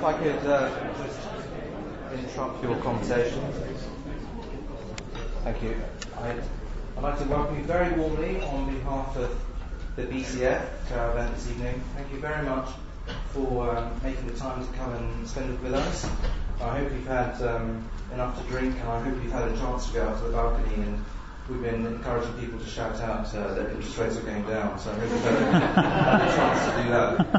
I could just interrupt your conversation. Thank you. I'd like to welcome you very warmly on behalf of the BCF to our event this evening. Thank you very much for making the time to come and spend it with us. I hope you've had enough to drink, and I hope you've had a chance to go out to the balcony, and we've been encouraging people to shout out that interest rates are going down, so I hope you've had a chance to do that.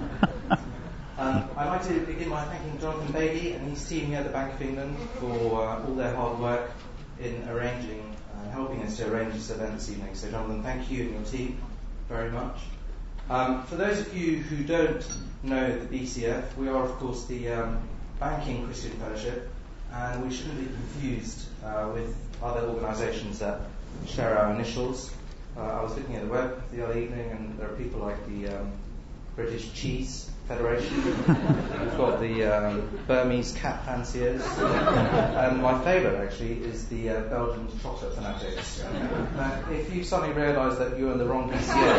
I'd like to begin by thanking Jonathan Bailey and his team here at the Bank of England for all their hard work in arranging and helping us to arrange this event this evening. So Jonathan, thank you and your team very much. For those of you who don't know the BCF, we are of course the Banking Christian Fellowship, and we shouldn't be confused with other organisations that share our initials. I was looking at the web the other evening, and there are people like the British Cheese Federation. We've got the Burmese Cat Fanciers, and my favourite actually is the Belgian Chocolate Fanatics. Now, if you suddenly realise that you're in the wrong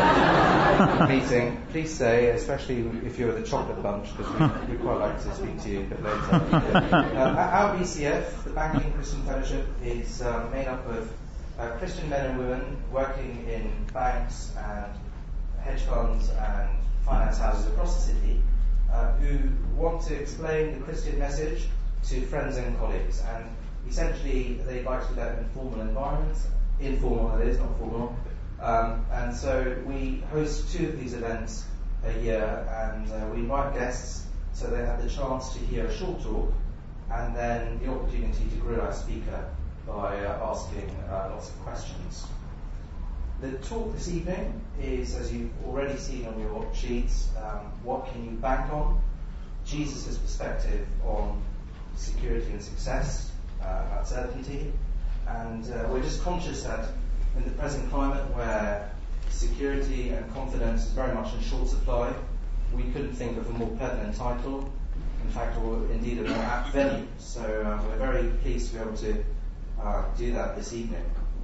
BCF meeting, please say, especially if you're the chocolate bunch, because we'd quite like to speak to you a bit later. Our BCF, the Banking Christian Fellowship, is made up of Christian men and women working in banks and hedge funds and finance houses across the city who want to explain the Christian message to friends and colleagues. And essentially, they like to do that in formal environments, informal that is, not formal. And so we host 2 of these events a year, and we invite guests so they have the chance to hear a short talk and then the opportunity to grill our speaker by asking lots of questions. The talk this evening is, as you've already seen on your sheets, what can you bank on? Jesus' perspective on security and success, uncertainty. And we're just conscious that in the present climate where security and confidence is very much in short supply, we couldn't think of a more pertinent title, in fact, or indeed a more apt venue. So we're very pleased to be able to do that this evening.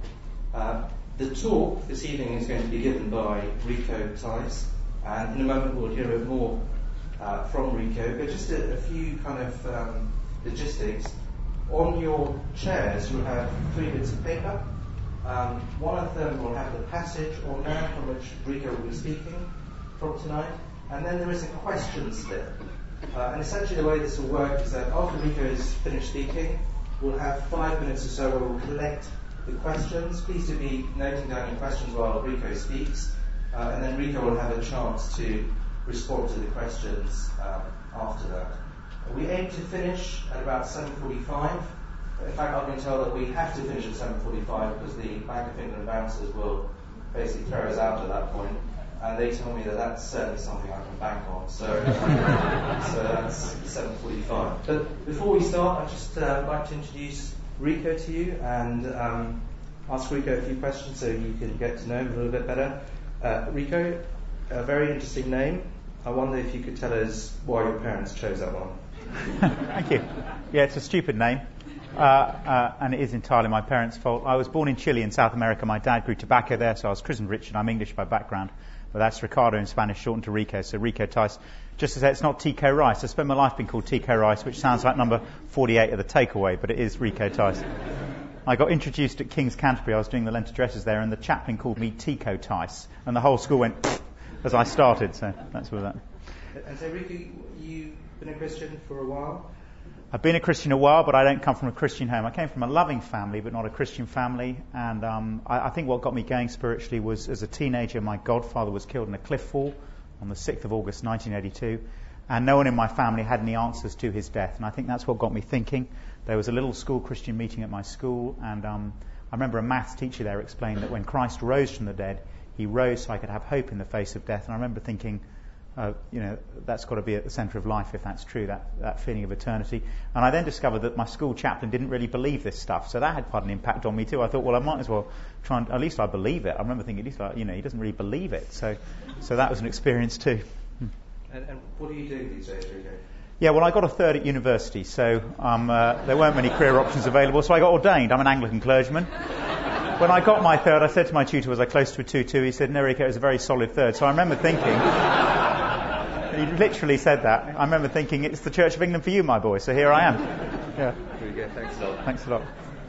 The talk this evening is going to be given by Rico Tice, and in a moment we'll hear a bit more from Rico, but just a few kind of logistics. On your chairs you'll have 3 bits of paper. One of them will have the passage on there from which Rico will be speaking from tonight, and then there is a question slip. And essentially the way this will work is that after Rico has finished speaking, we'll have 5 minutes or so where we'll collect the questions. Please do be noting down your questions while Rico speaks, and then Rico will have a chance to respond to the questions after that. We aim to finish at about 7:45. In fact, I've been told that we have to finish at 7:45 because the Bank of England bouncers will basically throw us out at that point, and they tell me that that's certainly something I can bank on. So that's 7:45. But before we start, I'd just like to introduce Rico to you and ask Rico a few questions so you can get to know him a little bit better. Rico, a very interesting name. I wonder if you could tell us why your parents chose that one. Thank you. Yeah, it's a stupid name, and it is entirely my parents' fault. I was born in Chile in South America. My dad grew tobacco there, so I was christened Richard. I'm English by background, but that's Ricardo in Spanish, shortened to Rico, so Rico Tice. Just to say, it's not Tico Rice. I spent my life being called Tico Rice, which sounds like number 48 of the takeaway, but it is Rico Tice. I got introduced at King's Canterbury. I was doing the Lent addresses there, and the chaplain called me Tico Tice, and the whole school went as I started, so that's what that. And so, Rico, you've been a Christian for a while? I've been a Christian a while, but I don't come from a Christian home. I came from a loving family, but not a Christian family. And I think what got me going spiritually was, as a teenager, my godfather was killed in a cliff fall on the 6th of August 1982. And no one in my family had any answers to his death. And I think that's what got me thinking. There was a little school Christian meeting at my school, and I remember a maths teacher there explained that when Christ rose from the dead, he rose so I could have hope in the face of death. And I remember thinking, that's got to be at the centre of life if that's true, that feeling of eternity. And I then discovered that my school chaplain didn't really believe this stuff, so that had quite an impact on me too. I thought, well, I might as well try and, at least I believe it. I remember thinking, at least he doesn't really believe it. So that was an experience too. And what are you doing these days, Rico? Yeah, well, I got a third at university, so there weren't many career options available, so I got ordained. I'm an Anglican clergyman. When I got my third, I said to my tutor, was I close to a 2-2? He said, no, Rico, it was a very solid third. So I remember thinking, He literally said that. I remember thinking, it's the Church of England for you, my boy, so here I am. Yeah. Very good. Thanks a lot. Thanks a lot.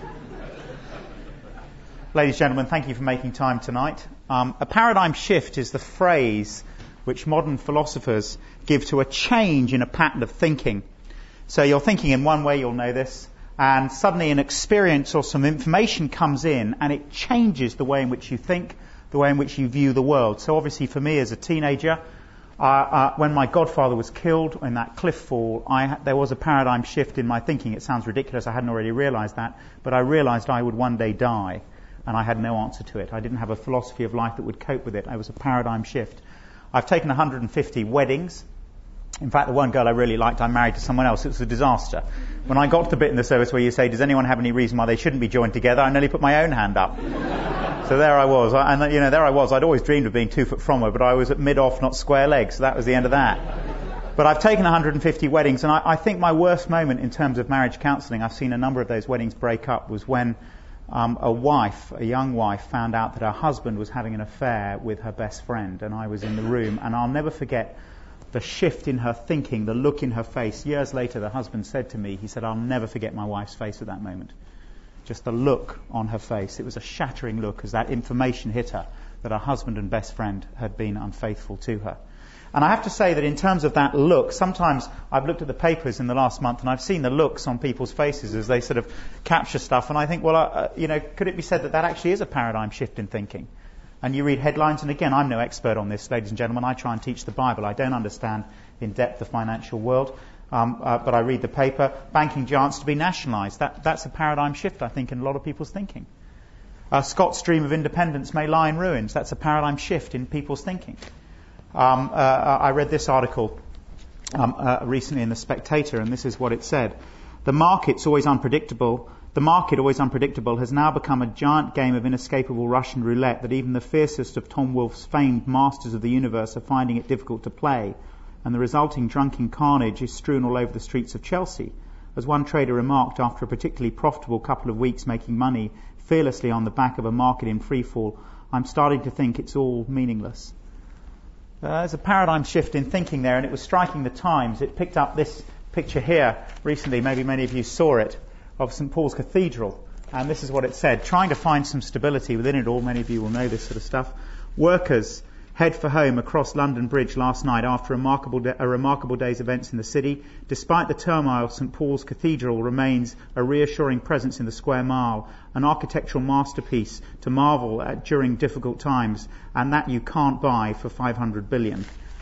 Ladies and gentlemen, thank you for making time tonight. A paradigm shift is the phrase which modern philosophers give to a change in a pattern of thinking. So you're thinking in one way, you'll know this, and suddenly an experience or some information comes in and it changes the way in which you think, the way in which you view the world. So obviously for me as a teenager, when my godfather was killed in that cliff fall, there was a paradigm shift in my thinking. It sounds ridiculous, I hadn't already realised that, but I realised I would one day die, and I had no answer to it. I didn't have a philosophy of life that would cope with it. It was a paradigm shift. I've taken 150 weddings. In fact, the one girl I really liked, I married to someone else. It was a disaster. When I got to the bit in the service where you say, does anyone have any reason why they shouldn't be joined together, I nearly put my own hand up. So there I was. There I was. I'd always dreamed of being 2 foot from her, but I was at mid-off, not square legs. So that was the end of that. But I've taken 150 weddings, and I think my worst moment in terms of marriage counselling, I've seen a number of those weddings break up, was when a young wife, found out that her husband was having an affair with her best friend, and I was in the room, and I'll never forget the shift in her thinking, the look in her face. Years later, the husband said to me, he said, I'll never forget my wife's face at that moment. Just the look on her face. It was a shattering look as that information hit her, that her husband and best friend had been unfaithful to her. And I have to say that in terms of that look, sometimes I've looked at the papers in the last month and I've seen the looks on people's faces as they sort of capture stuff, and I think, well, could it be said that that actually is a paradigm shift in thinking? And you read headlines, and again, I'm no expert on this, ladies and gentlemen. I try and teach the Bible. I don't understand in depth the financial world, but I read the paper. Banking giants to be nationalised. That's a paradigm shift, I think, in a lot of people's thinking. Scott's dream of independence may lie in ruins. That's a paradigm shift in people's thinking. I read this article recently in The Spectator, and this is what it said. The market, always unpredictable, has now become a giant game of inescapable Russian roulette that even the fiercest of Tom Wolfe's famed masters of the universe are finding it difficult to play, and the resulting drunken carnage is strewn all over the streets of Chelsea. As one trader remarked after a particularly profitable couple of weeks making money fearlessly on the back of a market in freefall, I'm starting to think it's all meaningless. There's a paradigm shift in thinking there, and it was striking the Times. It picked up this picture here recently, maybe many of you saw it, of St Paul's Cathedral, and this is what it said. Trying to find some stability within it all, many of you will know this sort of stuff. Workers head for home across London Bridge last night after a remarkable day's events in the city. Despite the turmoil, St Paul's Cathedral remains a reassuring presence in the square mile, an architectural masterpiece to marvel at during difficult times, and that you can't buy for 500 billion.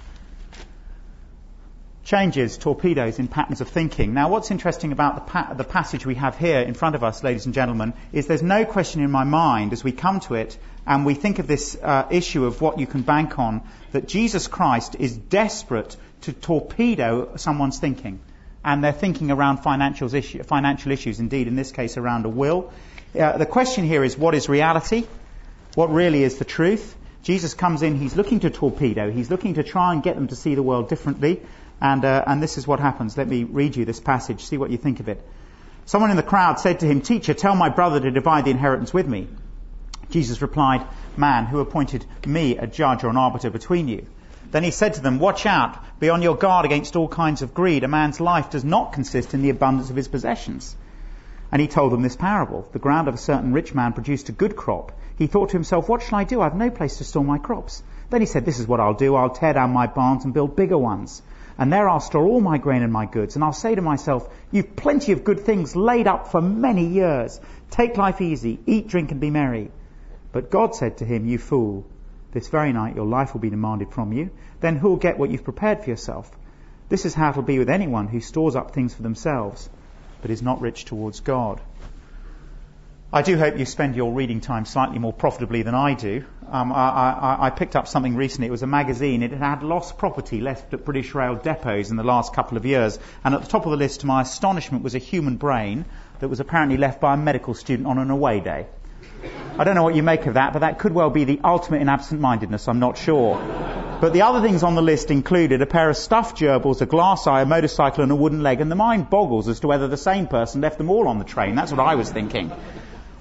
Changes, torpedoes in patterns of thinking. Now, what's interesting about the passage we have here in front of us, ladies and gentlemen, is there's no question in my mind as we come to it and we think of this issue of what you can bank on, that Jesus Christ is desperate to torpedo someone's thinking, and their thinking around financial issues, indeed in this case around a will. The question here is, what is reality? What really is the truth? Jesus comes in, he's looking to torpedo, he's looking to try and get them to see the world differently. And this is what happens. Let me read you this passage, see what you think of it. Someone in the crowd said to him, "Teacher, tell my brother to divide the inheritance with me." Jesus replied, "Man, who appointed me a judge or an arbiter between you?" Then he said to them, "Watch out, be on your guard against all kinds of greed. A man's life does not consist in the abundance of his possessions." And he told them this parable. The ground of a certain rich man produced a good crop. He thought to himself, "What shall I do? I have no place to store my crops." Then he said, "This is what I'll do. I'll tear down my barns and build bigger ones. And there I'll store all my grain and my goods. And I'll say to myself, you've plenty of good things laid up for many years. Take life easy, eat, drink, and be merry." But God said to him, "You fool, this very night your life will be demanded from you. Then who'll get what you've prepared for yourself? This is how it'll be with anyone who stores up things for themselves, but is not rich towards God." I do hope you spend your reading time slightly more profitably than I do. I picked up something recently. It was a magazine. It had lost property left at British Rail depots in the last couple of years. And at the top of the list, to my astonishment, was a human brain that was apparently left by a medical student on an away day. I don't know what you make of that, but that could well be the ultimate in absent-mindedness. I'm not sure. But the other things on the list included a pair of stuffed gerbils, a glass eye, a motorcycle, and a wooden leg. And the mind boggles as to whether the same person left them all on the train. That's what I was thinking.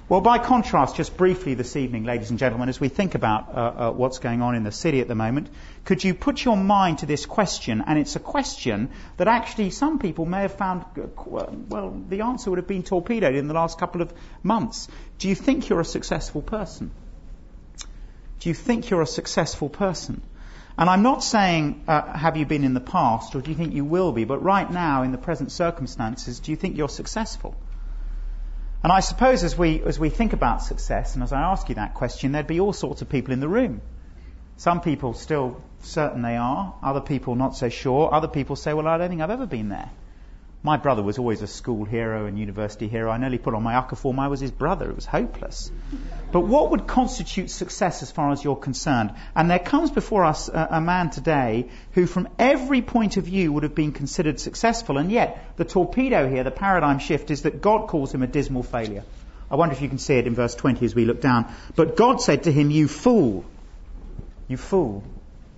Well, by contrast, just briefly this evening, ladies and gentlemen, as we think about what's going on in the city at the moment, could you put your mind to this question? And it's a question that actually some people may have found, well, the answer would have been torpedoed in the last couple of months. Do you think you're a successful person? Do you think you're a successful person? And I'm not saying, have you been in the past, or do you think you will be, but right now, in the present circumstances, do you think you're successful? And I suppose as we think about success, and as I ask you that question, there'd be all sorts of people in the room. Some people still certain they are, other people not so sure, other people say, well, I don't think I've ever been there. My brother was always a school hero and university hero. I nearly put on my UCA form, I was his brother. It was hopeless. But what would constitute success as far as you're concerned? And there comes before us a man today who from every point of view would have been considered successful, and yet the torpedo here, the paradigm shift, is that God calls him a dismal failure. I wonder if you can see it in verse 20 as we look down. But God said to him, you fool. You fool.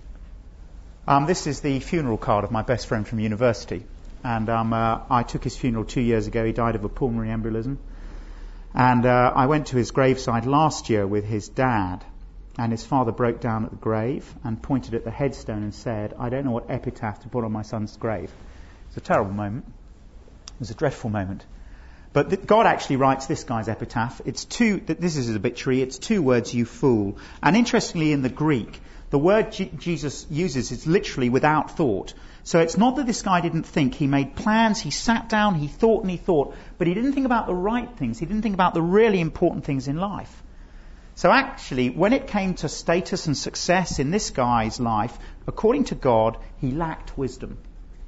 This is the funeral card of my best friend from university. And I took his funeral 2 years ago. He died of a pulmonary embolism. And I went to his graveside last year with his dad. And his father broke down at the grave and pointed at the headstone and said, I don't know what epitaph to put on my son's grave. It's a terrible moment. It was a dreadful moment. But God actually writes this guy's epitaph. This is his obituary. It's 2 words, you fool. And interestingly, in the Greek, the word Jesus uses is literally without thought. So it's not that this guy didn't think. He made plans, he sat down, he thought, but he didn't think about the right things. He didn't think about the really important things in life. So actually, when it came to status and success in this guy's life, according to God, he lacked wisdom.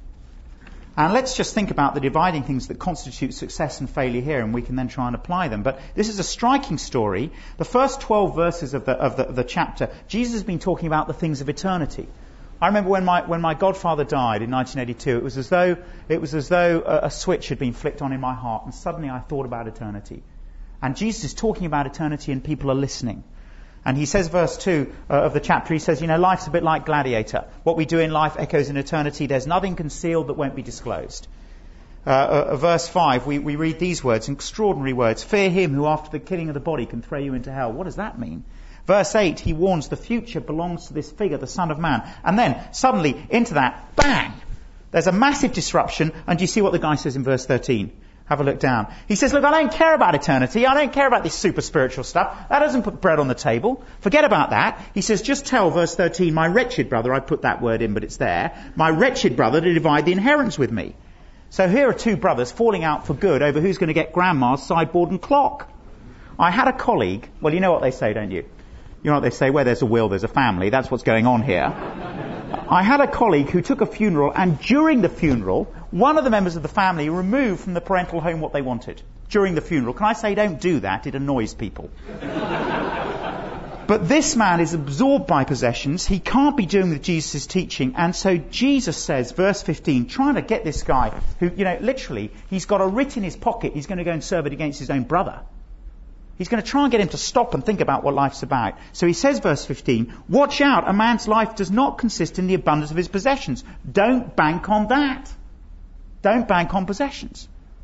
And let's just think about the dividing things that constitute success and failure here, and we can then try and apply them. But this is a striking story. The first 12 verses of the chapter, Jesus has been talking about the things of eternity. I remember when my godfather died in 1982, it was as though a switch had been flicked on in my heart, and suddenly I thought about eternity. And Jesus is talking about eternity, and people are listening. And he says, verse 2 of the chapter, he says, life's a bit like Gladiator. What we do in life echoes in eternity. There's nothing concealed that won't be disclosed. Verse 5, we read these words, extraordinary words. Fear him who after the killing of the body can throw you into hell. What does that mean? Verse 8, he warns the future belongs to this figure, the Son of Man. And then, suddenly, into that, bang! There's a massive disruption, and do you see what the guy says in verse 13? Have a look down. He says, look, I don't care about eternity. I don't care about this super spiritual stuff. That doesn't put bread on the table. Forget about that. He says, just tell, verse 13, my wretched brother, I put that word in, but it's there, my wretched brother to divide the inheritance with me. So here are 2 brothers falling out for good over who's going to get grandma's sideboard and clock. I had a colleague, well, you know what they say, don't you? You know what they say, where there's a will, there's a family. That's what's going on here. I had a colleague who took a funeral, and during the funeral, one of the members of the family removed from the parental home what they wanted. During the funeral. Can I say, don't do that? It annoys people. But this man is absorbed by possessions. He can't be doing with Jesus' teaching. And so Jesus says, verse 15, trying to get this guy who, literally, he's got a writ in his pocket. He's going to go and serve it against his own brother. He's going to try and get him to stop and think about what life's about. So he says, verse 15, watch out, a man's life does not consist in the abundance of his possessions. Don't bank on that. Don't bank on possessions.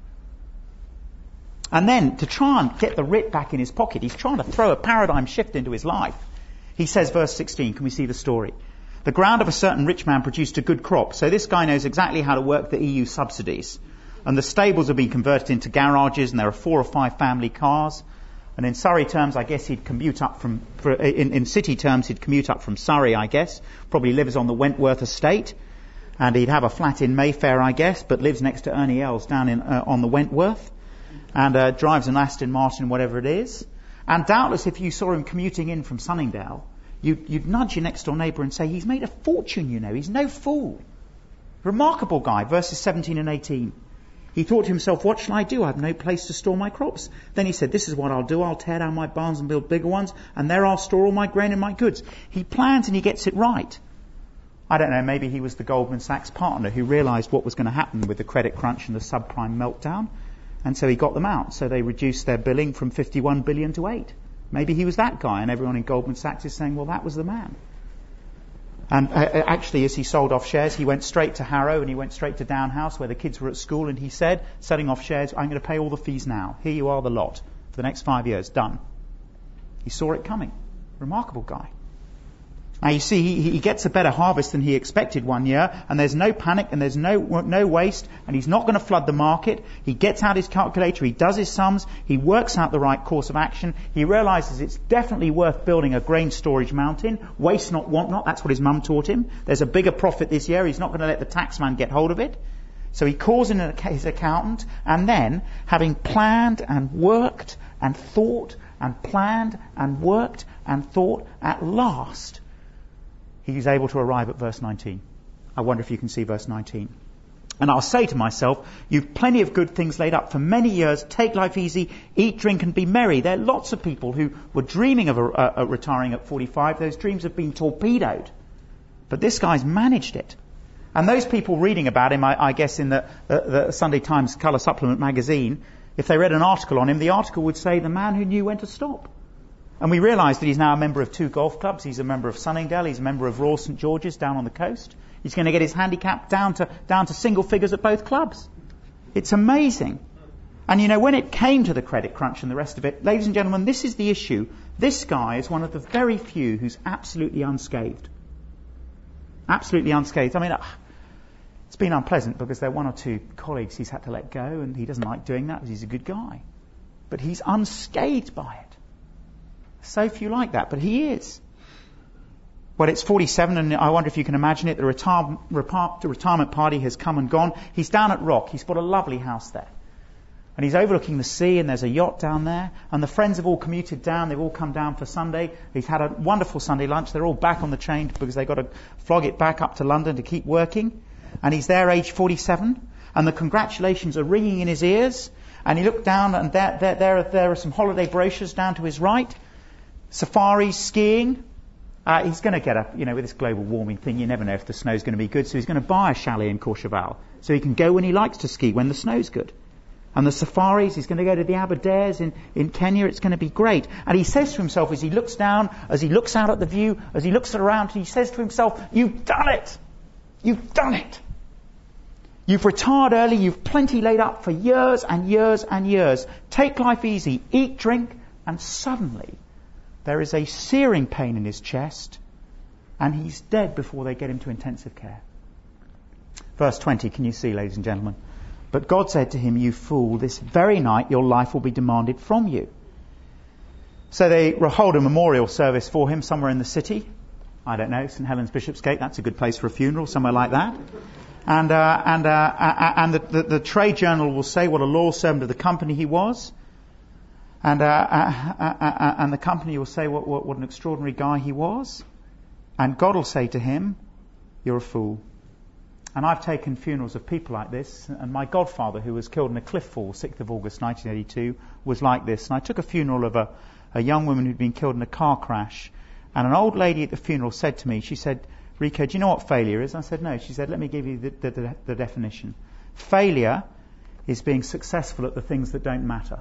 And then, to try and get the writ back in his pocket, he's trying to throw a paradigm shift into his life. He says, verse 16, can we see the story? The ground of a certain rich man produced a good crop. So this guy knows exactly how to work the EU subsidies. And the stables have been converted into garages, and there are 4 or 5 family cars. And in Surrey terms, I guess he'd commute up in city terms, he'd commute up from Surrey, I guess. Probably lives on the Wentworth estate. And he'd have a flat in Mayfair, I guess, but lives next to Ernie Els down on the Wentworth. And drives an Aston Martin, whatever it is. And doubtless, if you saw him commuting in from Sunningdale, you'd nudge your next door neighbour and say, he's made a fortune, he's no fool. Remarkable guy, verses 17 and 18. He thought to himself, what shall I do? I have no place to store my crops. Then he said, this is what I'll do. I'll tear down my barns and build bigger ones, and there I'll store all my grain and my goods. He plans and he gets it right. I don't know, maybe he was the Goldman Sachs partner who realised what was going to happen with the credit crunch and the subprime meltdown, and so he got them out. So they reduced their billing from 51 billion to 8. Maybe he was that guy, and everyone in Goldman Sachs is saying, well, that was the man. And actually, as he sold off shares, he went straight to Harrow and he went straight to Down House where the kids were at school, and he said, selling off shares, I'm going to pay all the fees now. Here you are, the lot, for the next 5 years. Done. He saw it coming. Remarkable guy. Now you see, he gets a better harvest than he expected one year, and there's no panic and there's no waste, and he's not going to flood the market. He gets out his calculator, he does his sums, he works out the right course of action. He realizes it's definitely worth building a grain storage mountain. Waste not, want not. That's what his mum taught him. There's a bigger profit this year. He's not going to let the taxman get hold of it. So he calls in his accountant, and then, having planned and worked and thought and planned and worked and thought, at last he's able to arrive at verse 19. I wonder if you can see verse 19. And I'll say to myself, you've plenty of good things laid up for many years. Take life easy, eat, drink, and be merry. There are lots of people who were dreaming of retiring at 45. Those dreams have been torpedoed. But this guy's managed it. And those people reading about him, I guess in the Sunday Times Colour Supplement magazine, if they read an article on him, the article would say, the man who knew when to stop. And we realise that he's now a member of 2 golf clubs. He's a member of Sunningdale. He's a member of Royal St George's down on the coast. He's going to get his handicap down to single figures at both clubs. It's amazing. And you know, when it came to the credit crunch and the rest of it, ladies and gentlemen, this is the issue. This guy is one of the very few who's absolutely unscathed. Absolutely unscathed. I mean, it's been unpleasant because there are 1 or 2 colleagues he's had to let go, and he doesn't like doing that because he's a good guy. But he's unscathed by it. So few like that, but he is. Well, it's 47, and I wonder if you can imagine it. The retirement party has come and gone. He's down at Rock. He's got a lovely house there. And he's overlooking the sea, and there's a yacht down there. And the friends have all commuted down. They've all come down for Sunday. He's had a wonderful Sunday lunch. They're all back on the train because they've got to flog it back up to London to keep working. And he's there, age 47. And the congratulations are ringing in his ears. And he looked down, and there are some holiday brochures down to his right. Safaris, skiing. He's going to get up, with this global warming thing, you never know if the snow's going to be good, so he's going to buy a chalet in Courchevel so he can go when he likes to ski, when the snow's good. And the safaris, he's going to go to the Aberdares in Kenya, it's going to be great. And he says to himself as he looks down, as he looks out at the view, as he looks around, he says to himself, you've done it! You've done it! You've retired early, you've plenty laid up for years and years and years. Take life easy, eat, drink, and suddenly there is a searing pain in his chest, and he's dead before they get him to intensive care. Verse 20, can you see, ladies and gentlemen? But God said to him, you fool, this very night your life will be demanded from you. So they hold a memorial service for him somewhere in the city. I don't know, St Helens Bishopsgate, that's a good place for a funeral, somewhere like that. And the trade journal will say what a loyal servant of the company he was. And the company will say what an extraordinary guy he was. And God will say to him, you're a fool. And I've taken funerals of people like this. And my godfather, who was killed in a cliff fall, 6th of August 1982, was like this. And I took a funeral of a young woman who'd been killed in a car crash. And an old lady at the funeral said to me, she said, Rico, do you know what failure is? I said, no. She said, let me give you the definition. Failure is being successful at the things that don't matter.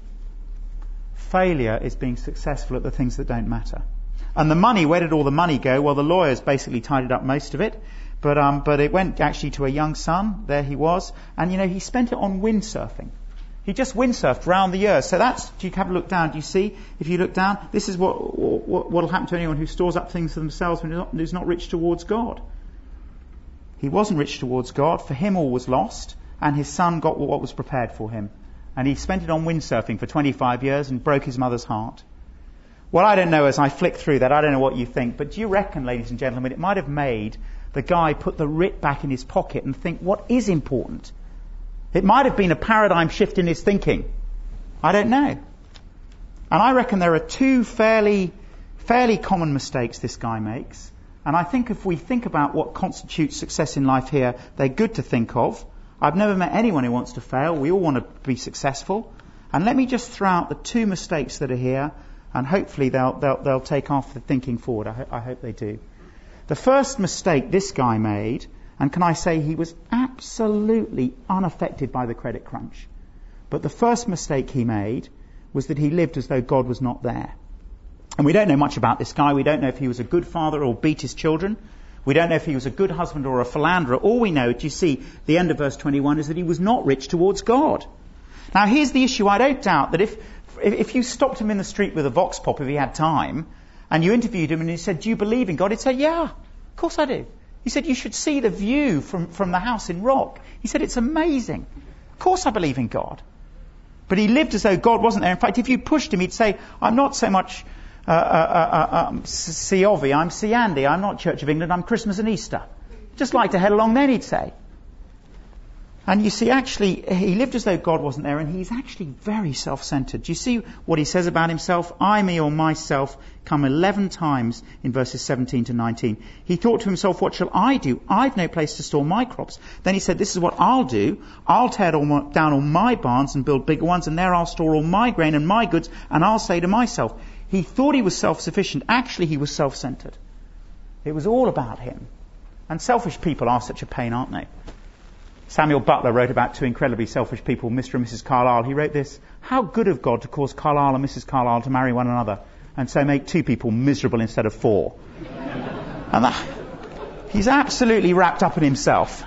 Failure is being successful at the things that don't matter. And the money, where did all the money go? Well, the lawyers basically tidied up most of it. But it went actually to a young son. There he was. And, he spent it on windsurfing. He just windsurfed round the year. So do you have a look down? Do you see? If you look down, this is what will happen to anyone who stores up things for themselves and who's not rich towards God. He wasn't rich towards God. For him all was lost. And his son got what was prepared for him. And he spent it on windsurfing for 25 years and broke his mother's heart. Well, I don't know, as I flick through that, I don't know what you think, but do you reckon, ladies and gentlemen, it might have made the guy put the writ back in his pocket and think, what is important? It might have been a paradigm shift in his thinking. I don't know. And I reckon there are 2 fairly common mistakes this guy makes. And I think if we think about what constitutes success in life here, they're good to think of. I've never met anyone who wants to fail. We all want to be successful. And let me just throw out the 2 mistakes that are here, and hopefully they'll take off the thinking forward. I hope they do. The first mistake this guy made, and can I say he was absolutely unaffected by the credit crunch. But the first mistake he made was that he lived as though God was not there. And we don't know much about this guy. We don't know if he was a good father or beat his children. We don't know if he was a good husband or a philanderer. All we know, do you see, the end of verse 21 is that he was not rich towards God. Now here's the issue. I don't doubt that if if you stopped him in the street with a vox pop if he had time, and you interviewed him and he said, do you believe in God? He'd say, yeah, of course I do. He said, you should see the view from the house in Rock. He said, it's amazing. Of course I believe in God. But he lived as though God wasn't there. In fact, if you pushed him, he'd say, I'm not so much Siovi, I'm Siandy, I'm not Church of England, I'm Christmas and Easter. Just like to head along then, he'd say. And you see, actually, he lived as though God wasn't there, and he's actually very self-centered. Do you see what he says about himself? I, me, or myself come 11 times in verses 17 to 19. He thought to himself, what shall I do? I've no place to store my crops. Then he said, this is what I'll do. I'll tear down all my barns and build bigger ones, and there I'll store all my grain and my goods, and I'll say to myself, he thought he was self-sufficient. Actually, he was self-centered. It was all about him. And selfish people are such a pain, aren't they? Samuel Butler wrote about two incredibly selfish people, Mr. and Mrs. Carlyle. He wrote this, how good of God to cause Carlyle and Mrs. Carlyle to marry one another and so make two people miserable instead of four. And he's absolutely wrapped up in himself.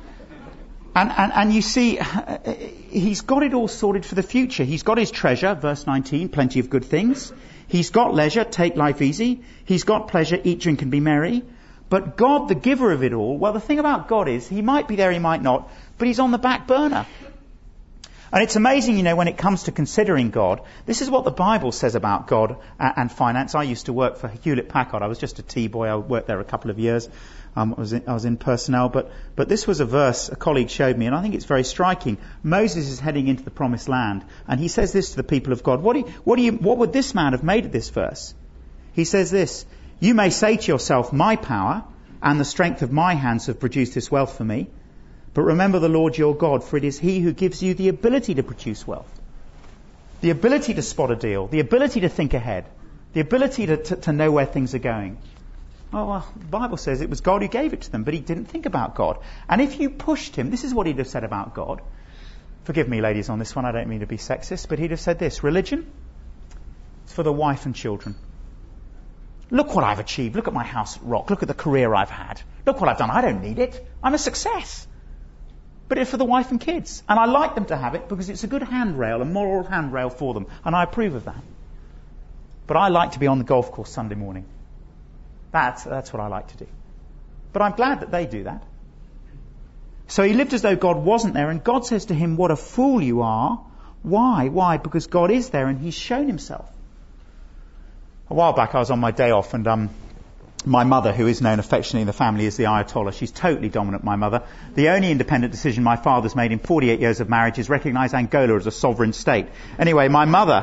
And you see, he's got it all sorted for the future. He's got his treasure, verse 19, plenty of good things. He's got leisure, take life easy. He's got pleasure, eat, drink and be merry. But God, the giver of it all, well, the thing about God is he might be there, he might not, but he's on the back burner. And it's amazing, you know, when it comes to considering God, this is what the Bible says about God and finance. I used to work for Hewlett-Packard. I was just a T-boy. I worked there a couple of years. I was in personnel. But this was a verse a colleague showed me, and I think it's very striking. Moses is heading into the promised land, and he says this to the people of God. What would this man have made of this verse? He says this, you may say to yourself, my power and the strength of my hands have produced this wealth for me. But remember the Lord your God, for it is he who gives you the ability to produce wealth. The ability to spot a deal. The ability to think ahead. The ability to know where things are going. Well, the Bible says it was God who gave it to them, but he didn't think about God. And if you pushed him, this is what he'd have said about God. Forgive me, ladies, on this one. I don't mean to be sexist, but he'd have said this. Religion, it's for the wife and children. Look what I've achieved. Look at my house at Rock. Look at the career I've had. Look what I've done. I don't need it. I'm a success. But it's for the wife and kids. And I like them to have it because it's a good handrail, a moral handrail for them. And I approve of that. But I like to be on the golf course Sunday morning. That's what I like to do. But I'm glad that they do that. So he lived as though God wasn't there. And God says to him, what a fool you are. Why? Why? Because God is there and he's shown himself. A while back I was on my day off and my mother, who is known affectionately in the family as the Ayatollah, she's totally dominant, my mother. The only independent decision my father's made in 48 years of marriage is recognise Angola as a sovereign state. Anyway, my mother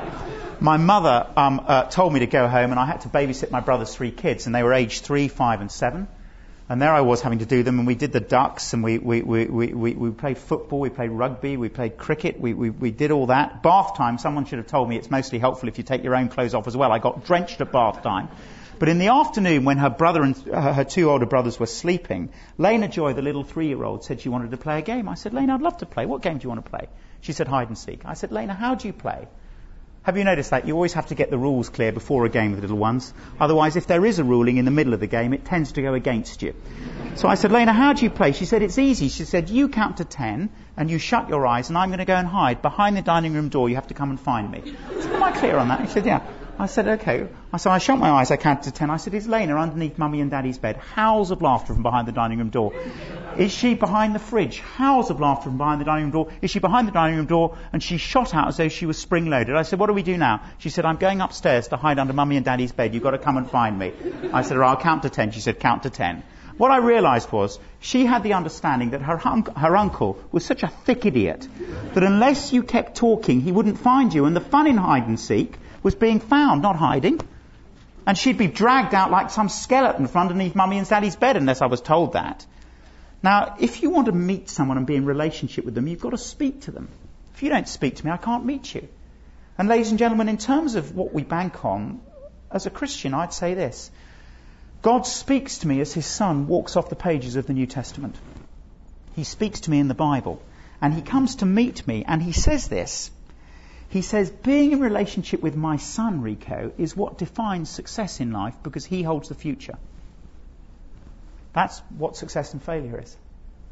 told me to go home and I had to babysit my brother's 3 kids and they were aged 3, 5 and 7. And there I was having to do them, and we did the ducks, and we played football, we played rugby, we played cricket, we did all that. Bath time, someone should have told me it's mostly helpful if you take your own clothes off as well. I got drenched at bath time. But in the afternoon, when her brother and her 2 older brothers were sleeping, Lena Joy, the little 3-year-old, said she wanted to play a game. I said, Lena, I'd love to play. What game do you want to play? She said, hide and seek. I said, Lena, how do you play? Have you noticed that? You always have to get the rules clear before a game with little ones. Otherwise, if there is a ruling in the middle of the game, it tends to go against you. So I said, Lena, how do you play? She said, it's easy. She said, you count to 10 and you shut your eyes and I'm going to go and hide behind the dining room door. You have to come and find me. I said, am I clear on that? She said, yeah. I said, okay. So I shut my eyes, I counted to 10. I said, is Lena underneath Mummy and Daddy's bed? Howls of laughter from behind the dining room door. Is she behind the fridge? Howls of laughter from behind the dining room door. Is she behind the dining room door? And she shot out as though she was spring-loaded. I said, what do we do now? She said, I'm going upstairs to hide under Mummy and Daddy's bed. You've got to come and find me. I said, I'll count to 10. She said, count to 10. What I realised was she had the understanding that her uncle was such a thick idiot that unless you kept talking, he wouldn't find you. And the fun in hide and seek was being found, not hiding. And she'd be dragged out like some skeleton from underneath Mummy and Daddy's bed unless I was told that. Now, if you want to meet someone and be in relationship with them, you've got to speak to them. If you don't speak to me, I can't meet you. And ladies and gentlemen, in terms of what we bank on, as a Christian, I'd say this. God speaks to me as his Son walks off the pages of the New Testament. He speaks to me in the Bible. And he comes to meet me and he says this. He says, being in relationship with my Son, Rico, is what defines success in life because he holds the future. That's what success and failure is.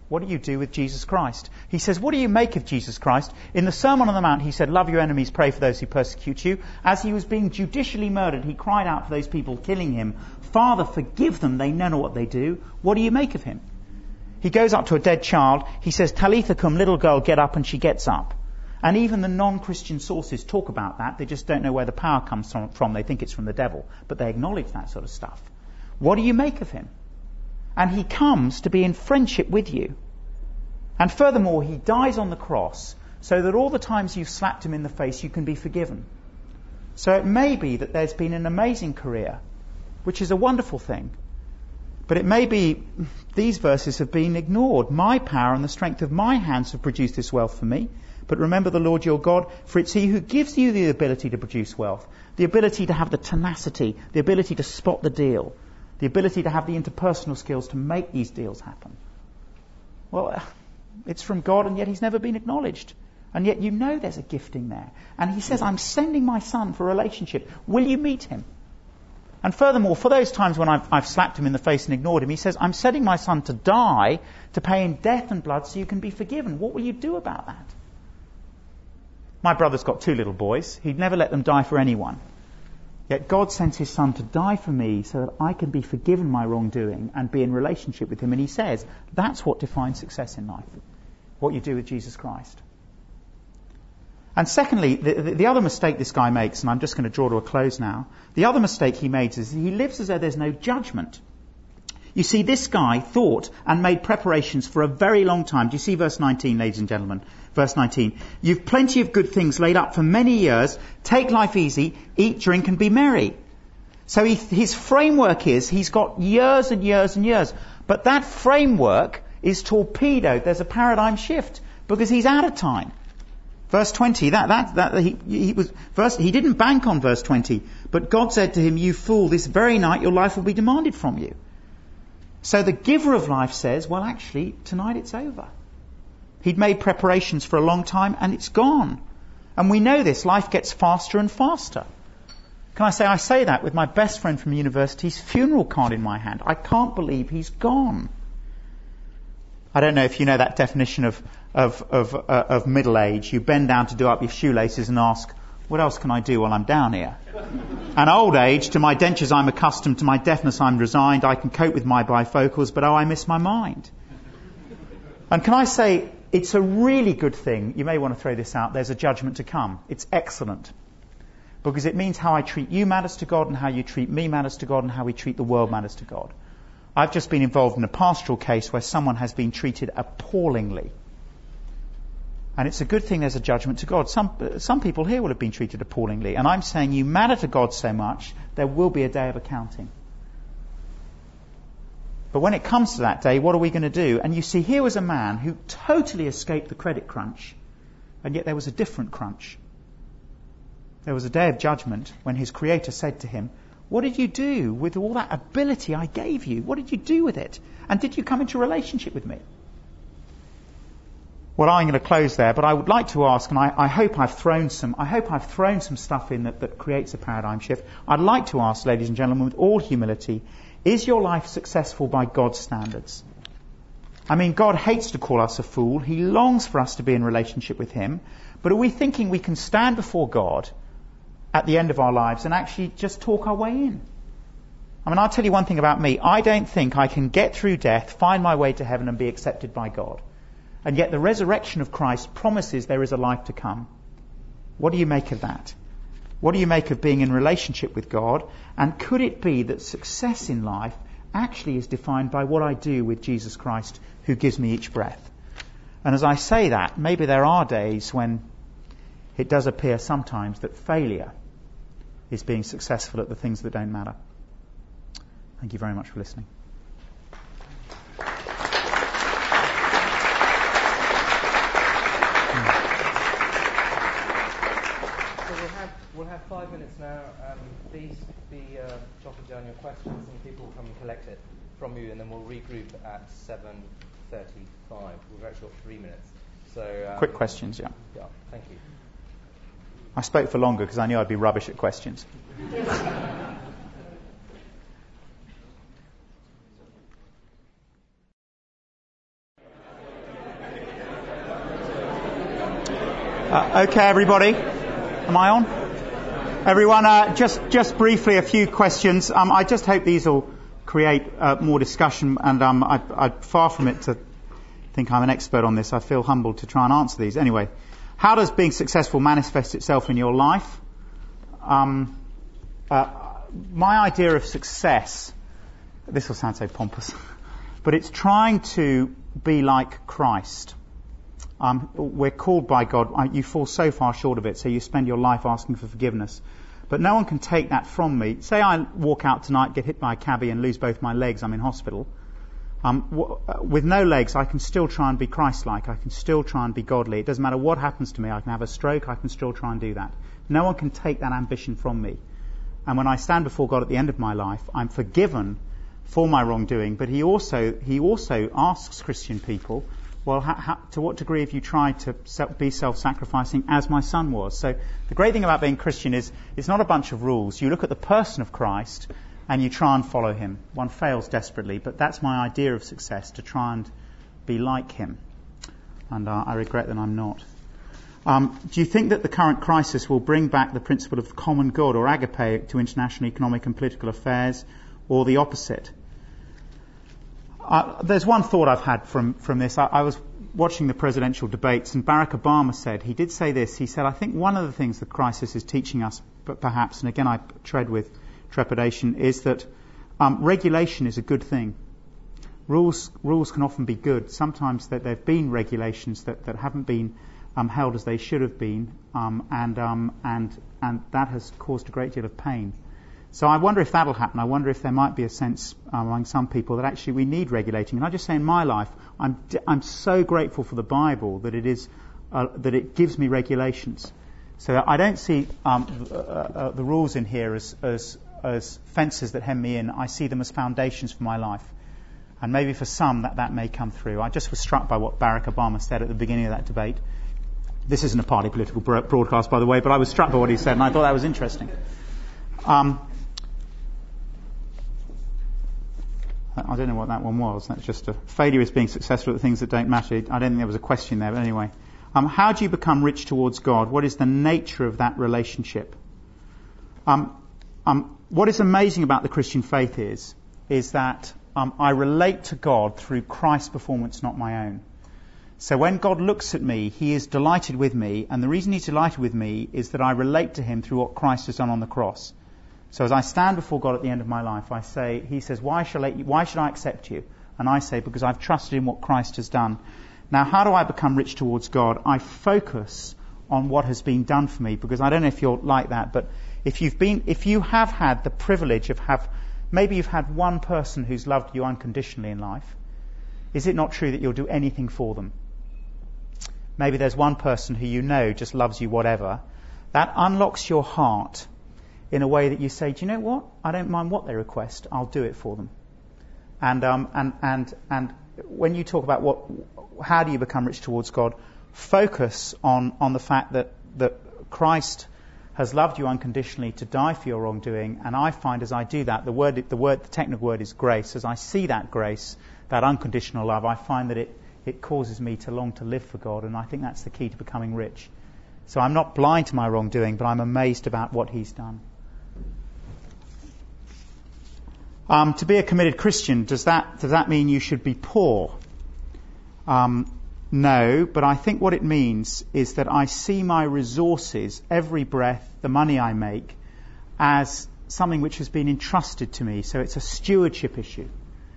What do you do with Jesus Christ? He says, what do you make of Jesus Christ? In the Sermon on the Mount, he said, love your enemies, pray for those who persecute you. As he was being judicially murdered, he cried out for those people killing him, Father, forgive them, they know not what they do. What do you make of him? He goes up to a dead child. He says, Talitha cum, little girl, get up, and she gets up. And even the non-Christian sources talk about that. They just don't know where the power comes from. They think it's from the devil. But they acknowledge that sort of stuff. What do you make of him? And he comes to be in friendship with you. And furthermore, he dies on the cross so that all the times you've slapped him in the face, you can be forgiven. So it may be that there's been an amazing career, which is a wonderful thing. But it may be these verses have been ignored. My power and the strength of my hands have produced this wealth for me. But remember the Lord your God, for it's he who gives you the ability to produce wealth, the ability to have the tenacity, the ability to spot the deal, the ability to have the interpersonal skills to make these deals happen. Well, it's from God, and yet he's never been acknowledged. And yet you know there's a gifting there. And he says, I'm sending my son for a relationship. Will you meet him? And furthermore, for those times when I've slapped him in the face and ignored him, he says, I'm sending my son to die, to pay in death and blood so you can be forgiven. What will you do about that? My brother's got 2 little boys. He'd never let them die for anyone. Yet God sent his son to die for me so that I can be forgiven my wrongdoing and be in relationship with him. And he says, that's what defines success in life. What you do with Jesus Christ. And secondly, the other mistake this guy makes, and I'm just going to draw to a close now, the other mistake he makes is he lives as though there's no judgment. You see, this guy thought and made preparations for a very long time. Do you see verse 19, ladies and gentlemen? Verse 19. You've plenty of good things laid up for many years. Take life easy, eat, drink, and be merry. So his framework is, he's got years and years and years. But that framework is torpedoed. There's a paradigm shift because he's out of time. Verse 20, he didn't bank on verse 20, but God said to him, you fool, this very night your life will be demanded from you. So the giver of life says, well, actually, tonight it's over. He'd made preparations for a long time and it's gone. And we know this, life gets faster and faster. Can I say that with my best friend from university's funeral card in my hand. I can't believe he's gone. I don't know if you know that definition of middle age. You bend down to do up your shoelaces and ask, what else can I do while I'm down here? And old age, to my dentures I'm accustomed, to my deafness I'm resigned, I can cope with my bifocals, but oh, I miss my mind. And can I say, it's a really good thing, you may want to throw this out, there's a judgment to come. It's excellent. Because it means how I treat you matters to God, and how you treat me matters to God, and how we treat the world matters to God. I've just been involved in a pastoral case where someone has been treated appallingly. And it's a good thing there's a judgment to God. Some people here will have been treated appallingly. And I'm saying you matter to God so much, there will be a day of accounting. But when it comes to that day, what are we going to do? And you see, here was a man who totally escaped the credit crunch. And yet there was a different crunch. There was a day of judgment when his Creator said to him, what did you do with all that ability I gave you? What did you do with it? And did you come into a relationship with me? Well, I'm going to close there, but I would like to ask, and I hope I've thrown some stuff in that creates a paradigm shift. I'd like to ask, ladies and gentlemen, with all humility, is your life successful by God's standards? I mean, God hates to call us a fool. He longs for us to be in relationship with Him. But are we thinking we can stand before God at the end of our lives and actually just talk our way in? I mean, I'll tell you one thing about me. I don't think I can get through death, find my way to heaven and be accepted by God. And yet the resurrection of Christ promises there is a life to come. What do you make of that? What do you make of being in relationship with God? And could it be that success in life actually is defined by what I do with Jesus Christ, who gives me each breath? And as I say that, maybe there are days when it does appear sometimes that failure is being successful at the things that don't matter. Thank you very much for listening. We'll have 5 minutes now. Please be jotting down your questions, and people will come and collect it from you, and then we'll regroup at 7:35. We've actually got 3 minutes. So quick questions, yeah. Yeah, thank you. I spoke for longer because I knew I'd be rubbish at questions. Okay, everybody. Am I on? Everyone, just briefly a few questions. I just hope these will create more discussion, and I'm far from it to think I'm an expert on this. I feel humbled to try and answer these. Anyway, how does being successful manifest itself in your life? My idea of success, this will sound so pompous, but it's trying to be like Christ. We're called by God. You fall so far short of it, so you spend your life asking for forgiveness. But no one can take that from me. Say I walk out tonight, get hit by a cabbie and lose both my legs, I'm in hospital. With no legs, I can still try and be Christ-like. I can still try and be godly. It doesn't matter what happens to me. I can have a stroke. I can still try and do that. No one can take that ambition from me. And when I stand before God at the end of my life, I'm forgiven for my wrongdoing. But He also asks Christian people, well, to what degree have you tried to be self-sacrificing as my son was? So the great thing about being Christian is it's not a bunch of rules. You look at the person of Christ and you try and follow Him. One fails desperately, but that's my idea of success, to try and be like Him. And I regret that I'm not. Do you think that the current crisis will bring back the principle of common good, or agape, to international economic and political affairs, or the opposite? There's one thought I've had from this. I was watching the presidential debates, and Barack Obama he did say this. He said, I think one of the things the crisis is teaching us, but perhaps, and again I tread with trepidation, is that regulation is a good thing. Rules can often be good. Sometimes there have been regulations that haven't been held as they should have been, and that has caused a great deal of pain. So I wonder if that'll happen. I wonder if there might be a sense among some people that actually we need regulating. And I just say in my life, I'm so grateful for the Bible that that it gives me regulations. So I don't see the rules in here as fences that hem me in. I see them as foundations for my life. And maybe for some that may come through. I just was struck by what Barack Obama said at the beginning of that debate. This isn't a party political broadcast, by the way, but I was struck by what he said, and I thought that was interesting. I don't know what that one was. That's just a failure is being successful at the things that don't matter. I don't think there was a question there, but anyway. How do you become rich towards God? What is the nature of that relationship? What is amazing about the Christian faith is that I relate to God through Christ's performance, not my own. So when God looks at me, He is delighted with me, and the reason He's delighted with me is that I relate to Him through what Christ has done on the cross. So as I stand before God at the end of my life, He says, why should I accept you? And I say, because I've trusted in what Christ has done. Now, how do I become rich towards God? I focus on what has been done for me, because I don't know if you're like that, but if you have had the privilege of maybe you've had one person who's loved you unconditionally in life, is it not true that you'll do anything for them? Maybe there's one person who you know just loves you whatever. That unlocks your heart in a way that you say, do you know what? I don't mind what they request. I'll do it for them. And when you talk about how do you become rich towards God, focus on the fact that Christ has loved you unconditionally to die for your wrongdoing. And I find as I do that, the technical word is grace. As I see that grace, that unconditional love, I find that it causes me to long to live for God, and I think that's the key to becoming rich. So I'm not blind to my wrongdoing, but I'm amazed about what He's done. To be a committed Christian, does that mean you should be poor? No, but I think what it means is that I see my resources, every breath, the money I make, as something which has been entrusted to me. So it's a stewardship issue.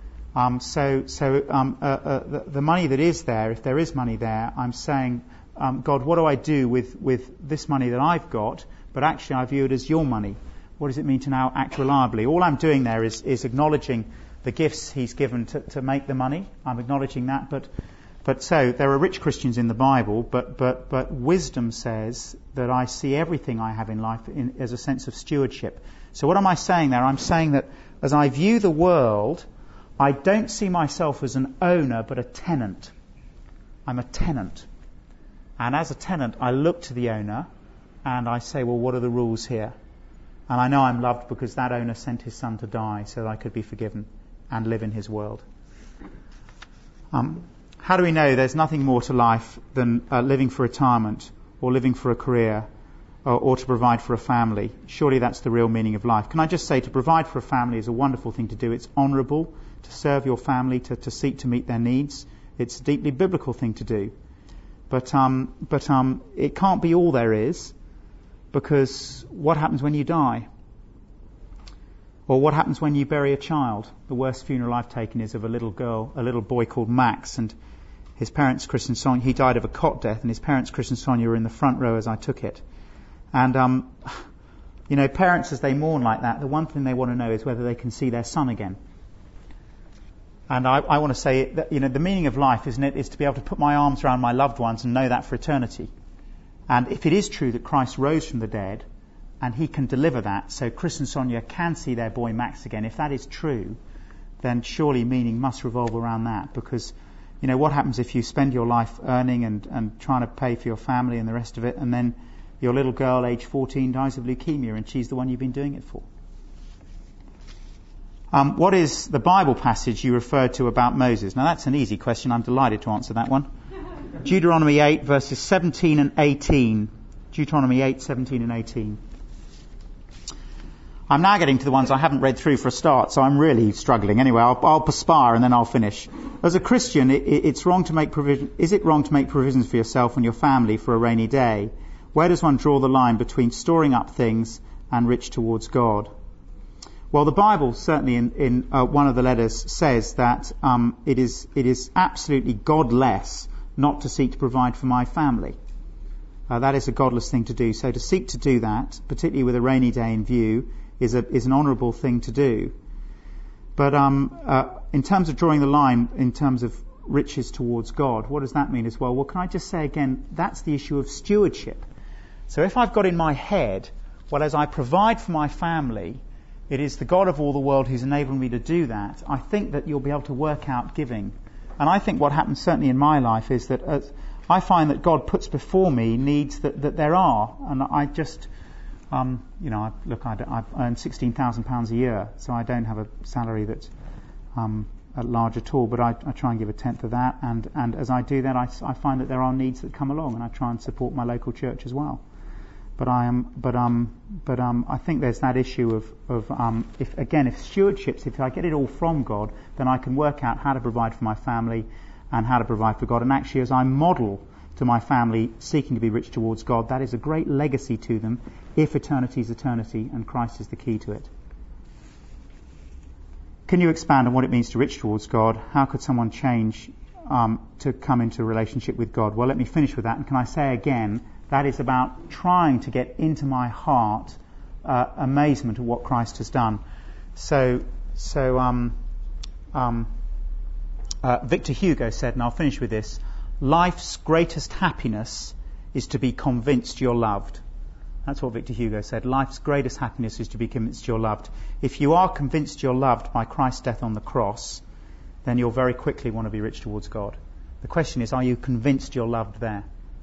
The money that is there, if there is money there, I'm saying, God, what do I do with this money that I've got? But actually I view it as your money. What does it mean to now act reliably? All I'm doing there is acknowledging the gifts He's given to make the money. I'm acknowledging that. But so there are rich Christians in the Bible, but wisdom says that I see everything I have in life as a sense of stewardship. So what am I saying there? I'm saying that as I view the world, I don't see myself as an owner, but a tenant. I'm a tenant. And as a tenant, I look to the owner and I say, well, what are the rules here? And I know I'm loved because that owner sent his son to die so that I could be forgiven and live in his world. How do we know there's nothing more to life than living for retirement or living for a career, or to provide for a family. Surely that's the real meaning of life. Can I just say, to provide for a family is a wonderful thing to do. It's honourable to serve your family, to seek to meet their needs. It's a deeply biblical thing to do. But it can't be all there is, because what happens when you die? Or what happens when you bury a child? The worst funeral I've taken is of a little boy called Max, and his parents, Chris and Sonia, he died of a cot death, and his parents, Chris and Sonia, were in the front row as I took it. And, parents, as they mourn like that, the one thing they want to know is whether they can see their son again. And I want to say that, the meaning of life, isn't it, is to be able to put my arms around my loved ones and know that for eternity. And if it is true that Christ rose from the dead, and he can deliver that, so Chris and Sonia can see their boy Max again, if that is true, then surely meaning must revolve around that. Because, what happens if you spend your life earning and trying to pay for your family and the rest of it, and then your little girl, age 14, dies of leukemia, and she's the one you've been doing it for? What is the Bible passage you referred to about Moses? Now that's an easy question. I'm delighted to answer that one. Deuteronomy 8, verses 17 and 18. Deuteronomy 8, 17 and 18. I'm now getting to the ones I haven't read through for a start, so I'm really struggling. Anyway, I'll perspire and then I'll finish. As a Christian, it's wrong to make provision. Is it wrong to make provisions for yourself and your family for a rainy day? Where does one draw the line between storing up things and rich towards God? Well, the Bible, certainly in one of the letters, says that it is absolutely godless not to seek to provide for my family. That is a godless thing to do. So to seek to do that, particularly with a rainy day in view, is an honourable thing to do. But in terms of drawing the line, in terms of riches towards God, what does that mean as well? Well, can I just say again, that's the issue of stewardship. So if I've got in my head, well, as I provide for my family, it is the God of all the world who's enabled me to do that, I think that you'll be able to work out giving. And I think what happens certainly in my life is that I find that God puts before me needs that there are. And I just, I earn £16,000 a year, so I don't have a salary that's large at all, but I try and give a tenth of that. And as I do that, I find that there are needs that come along, and I try and support my local church as well. But I think there's that issue of if stewardship, if I get it all from God, then I can work out how to provide for my family and how to provide for God. And actually, as I model to my family seeking to be rich towards God, that is a great legacy to them, if eternity is eternity and Christ is the key to it. Can you expand on what it means to rich towards God? How could someone change to come into a relationship with God? Well, let me finish with that. And can I say again, that is about trying to get into my heart amazement at what Christ has done. So Victor Hugo said, and I'll finish with this, life's greatest happiness is to be convinced you're loved. That's what Victor Hugo said. Life's greatest happiness is to be convinced you're loved. If you are convinced you're loved by Christ's death on the cross, then you'll very quickly want to be rich towards God. The question is, are you convinced you're loved there?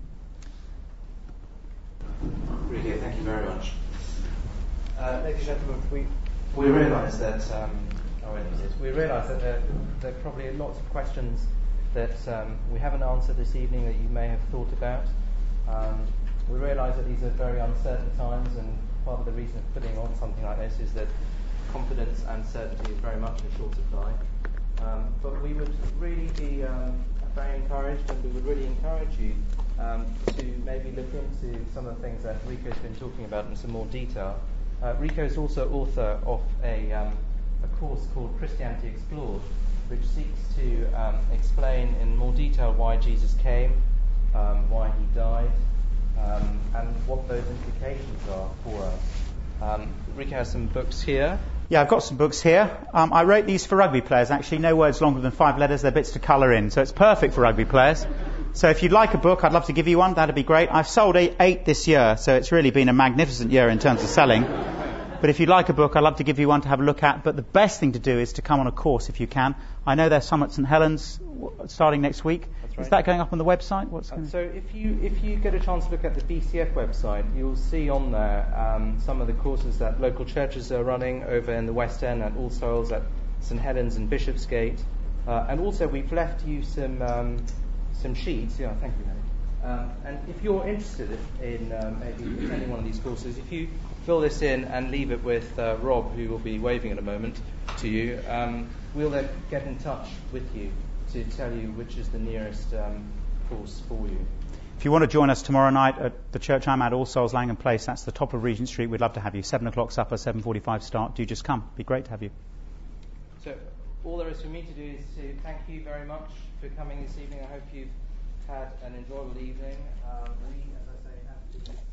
Really, thank you very much. Ladies and gentlemen, we realise that there are probably lots of questions that we haven't answered this evening that you may have thought about. We realise that these are very uncertain times, and part of the reason of putting on something like this is that confidence and certainty is very much in short supply. But we would really be very encouraged, and we would really encourage you to maybe look into some of the things that Rico's been talking about in some more detail. Rico is also author of a course called Christianity Explored, which seeks to explain in more detail why Jesus came, why he died, and what those implications are for us. Rico has some books here. Yeah, I've got some books here. I wrote these for rugby players, actually. No words longer than 5 letters. They're bits to colour in, so it's perfect for rugby players. So if you'd like a book, I'd love to give you one. That'd be great. I've sold 8 this year, so it's really been a magnificent year in terms of selling. But if you'd like a book, I'd love to give you one to have a look at. But the best thing to do is to come on a course if you can. I know there's some at St Helens starting next week. That's right. Is that going up on the website? So if you get a chance to look at the BCF website, you'll see on there some of the courses that local churches are running over in the West End at All Souls, at St Helens and Bishopsgate. And also we've left you some sheets. Yeah, thank you, Henry. And if you're interested in maybe attending one of these courses, if you fill this in and leave it with Rob, who will be waving in a moment to you, we'll then get in touch with you to tell you which is the nearest course for you. If you want to join us tomorrow night at the church I'm at, All Souls Langham Place, that's the top of Regent Street, we'd love to have you. 7 o'clock supper, 7:45 start. Do just come. It'd be great to have you. So all there is for me to do is to thank you very much for coming this evening. I hope you've had an enjoyable evening. We, as I say, have to